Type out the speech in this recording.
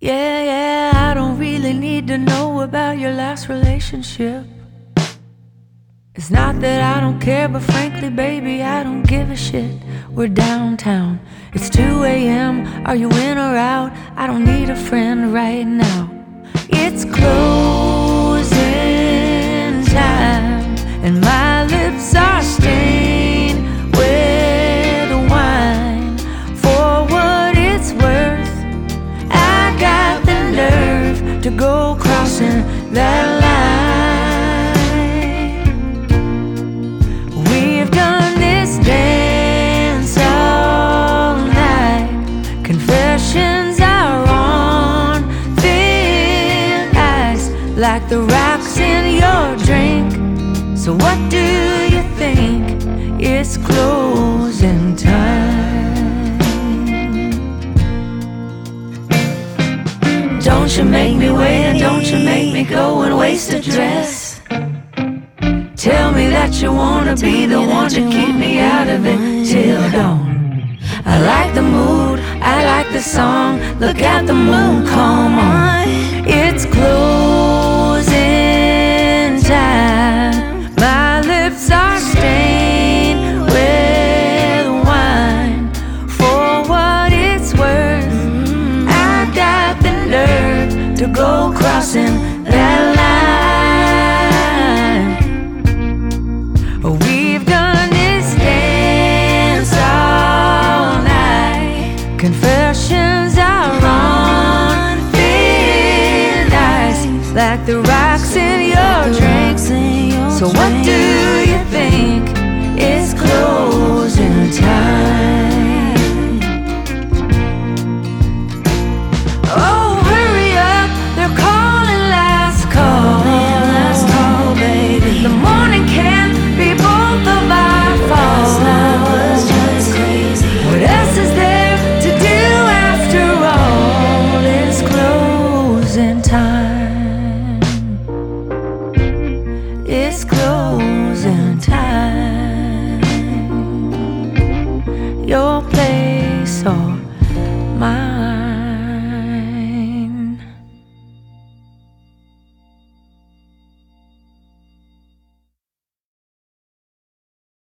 Yeah, yeah, I don't really need to know about your last relationship. It's not that I don't care, but frankly, baby, I don't give a shit. We're downtown, it's 2 a.m. Are you in or out? I don't need a friend right now. It's closing time, and my lips are stained with wine. For what it's worth, I got the nerve to go crossing that line. We've done this dance all night. Confessions are on thin ice, like the rocks in your drink. So what do you think? It's closing time. Don't you make me wait, don't you make me go and waste a dress. Tell me that you wanna be the one to keep me out of it till dawn. I like the mood, I like the song. Look at the moon, come on. It's closing time. My lips are stained with wine. For what it's worth, I got the nerve to go crossing that line. We've done this dance all night. Confessions are on thin ice, like the rocks in your drink. So what do you think? It's closing time.